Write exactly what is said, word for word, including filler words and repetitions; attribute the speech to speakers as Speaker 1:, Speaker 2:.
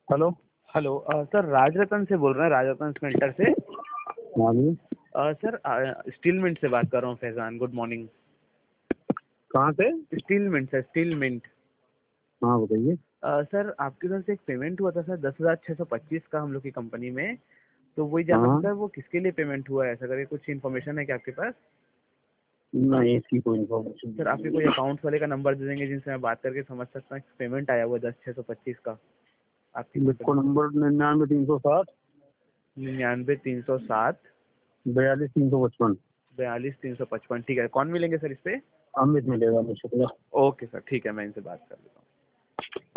Speaker 1: Hello.
Speaker 2: Hello अ, sir Raj Ratan से बोल रहे हैं, राज रतन स्मेल्टर से।
Speaker 1: हाँ जी।
Speaker 2: अ, सर अ, स्टील मिंट से बात कर रहा हूँ फैजान, गुड मॉर्निंग।
Speaker 1: कहाँ से?
Speaker 2: Steel mint sir, steel mint.
Speaker 1: हाँ बताइए।
Speaker 2: अ, सर आपके तरफ से एक पेमेंट हुआ था सर, दस हजार छः सौ पच्चीस का हम लोग की कंपनी में। तो वही जानना था
Speaker 1: हाँ
Speaker 2: सर, वो किसके लिए पेमेंट हुआ है, ऐसा करके कुछ इन्फॉर्मेशन है क्या आपके पास?
Speaker 1: नहीं, इसकी कोई इन्फॉर्मेशन
Speaker 2: सर आपके
Speaker 1: नहीं
Speaker 2: कोई
Speaker 1: है।
Speaker 2: अकाउंट्स वाले का नंबर दे देंगे जिनसे मैं बात करके समझ सकता हूँ पेमेंट आया हुआ दस छः सौ पच्चीस का आपकी
Speaker 1: लिखो
Speaker 2: कंपनी।
Speaker 1: नंबर निन्यानवे तीन सौ साठ
Speaker 2: निन्यानवे तीन सौ सात
Speaker 1: बयालीस तीन सौ पचपन।
Speaker 2: बयालीस तीन सौ पचपन ठीक है, कौन मिलेंगे सर इस पे?
Speaker 1: अमित मिलेगा, अमित शुक्ला।
Speaker 2: ओके सर, ठीक है, मैं इनसे बात कर लेता हूँ।